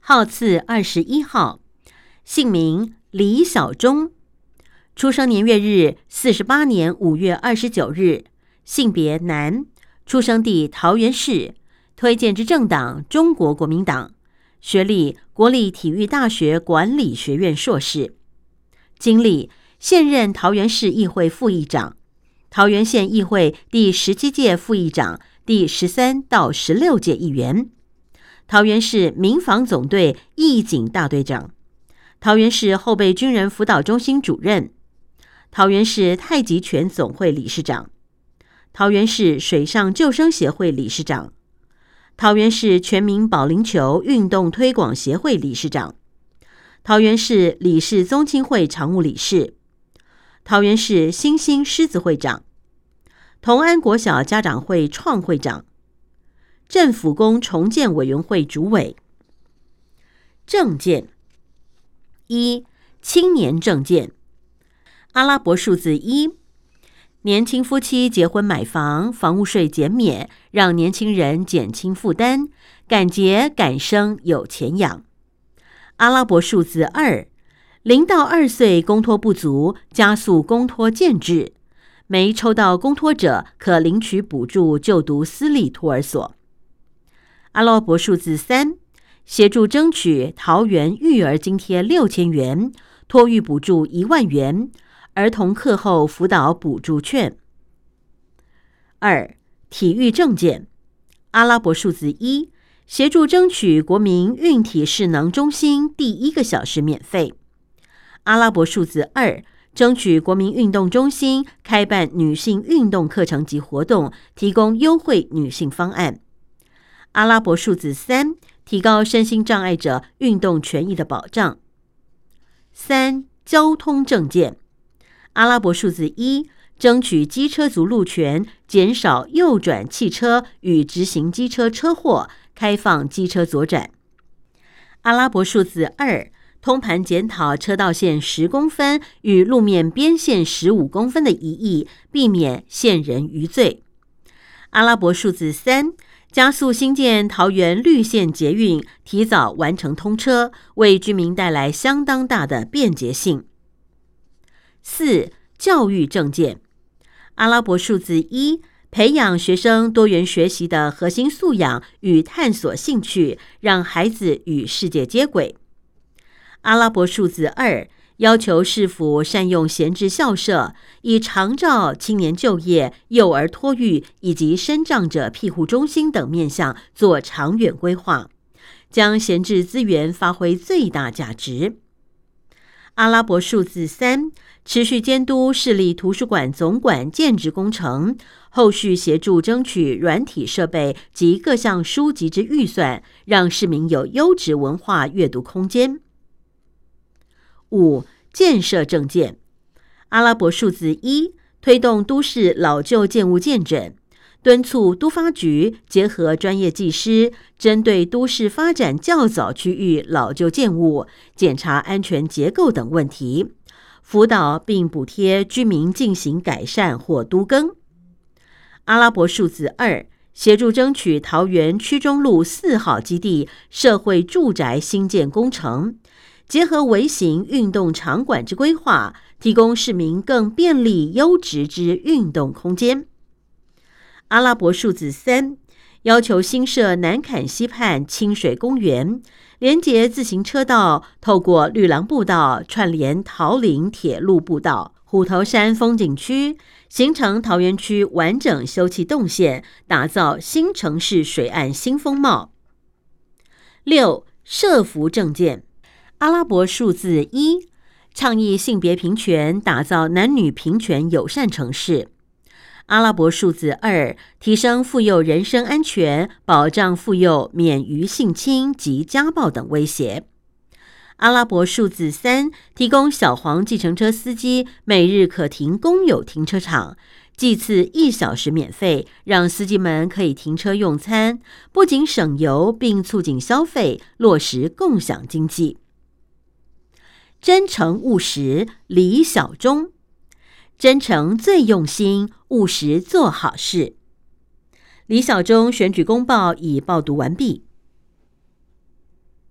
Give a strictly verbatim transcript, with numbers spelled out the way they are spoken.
号次二十一号，姓名李小忠，出生年月日四十八年五月二十九日，性别男，出生地桃园市，推荐之政党中国国民党，学历国立体育大学管理学院硕士，经历现任桃园市议会副议长、桃园县议会第十七届副议长、第十三到十六届议员，桃园市民防总队义警大队长，桃园市后备军人辅导中心主任，桃园市太极拳总会理事长，桃园市水上救生协会理事长，桃园市全民保龄球运动推广协会理事长，桃园市理事宗亲会常务理事，桃园市新兴狮子会长，同安国小家长会创会长，政府宫重建委员会主委。政见一，青年政见，阿拉伯数字一，年轻夫妻结婚买房，房屋税减免，让年轻人减轻负担，敢结敢生有钱养。阿拉伯数字二，零到二岁公托不足，加速公托建制，没抽到公托者可领取补助就读私立托儿所。阿拉伯数字三，协助争取桃园育儿津贴六千元，托育补助一万元，儿童课后辅导补助券。二、体育政见，阿拉伯数字一，协助争取国民运体适能中心第一个小时免费。阿拉伯数字二，争取国民运动中心开办女性运动课程及活动，提供优惠女性方案。阿拉伯数字三，提高身心障碍者运动权益的保障。三、交通政见，阿拉伯数字一，争取机车族路权，减少右转汽车与直行机车车祸，开放机车左转。阿拉伯数字二，通盘检讨车道线十公分与路面边线十五公分的疑义，避免陷人于罪。阿拉伯数字三，加速兴建桃园绿线捷运，提早完成通车，为居民带来相当大的便捷性。四、教育政见，阿拉伯数字一，培养学生多元学习的核心素养与探索兴趣，让孩子与世界接轨。阿拉伯数字二，要求市府善用闲置校舍，以长照、青年就业、幼儿托育以及身障者庇护中心等面向做长远规划，将闲置资源发挥最大价值。阿拉伯数字三，持续监督市立图书馆总馆建置工程，后续协助争取软体设备及各项书籍之预算，让市民有优质文化阅读空间。五、建设政见，阿拉伯数字一，推动都市老旧建物建整，敦促都发局结合专业技师，针对都市发展较早区域老旧建物，检查安全结构等问题，辅导并补贴居民进行改善或都更。阿拉伯数字二，协助争取桃园区中路四号基地社会住宅新建工程，结合微型运动场馆之规划，提供市民更便利优质之运动空间。阿拉伯数字三，要求新设南坎溪畔清水公园，连结自行车道，透过绿廊步道串联桃林铁路步道、虎头山风景区，形成桃园区完整休憩动线，打造新城市水岸新风貌。六、社福政见，阿拉伯数字一，倡议性别平权，打造男女平权友善城市。阿拉伯数字二，提升妇幼人身安全，保障妇幼免于性侵及家暴等威胁。阿拉伯数字三，提供小黄计程车司机每日可停公有停车场，计次一小时免费，让司机们可以停车用餐，不仅省油，并促进消费，落实共享经济。真诚务实，李小忠。真诚最用心，务实做好事。李小忠选举公报已报读完毕。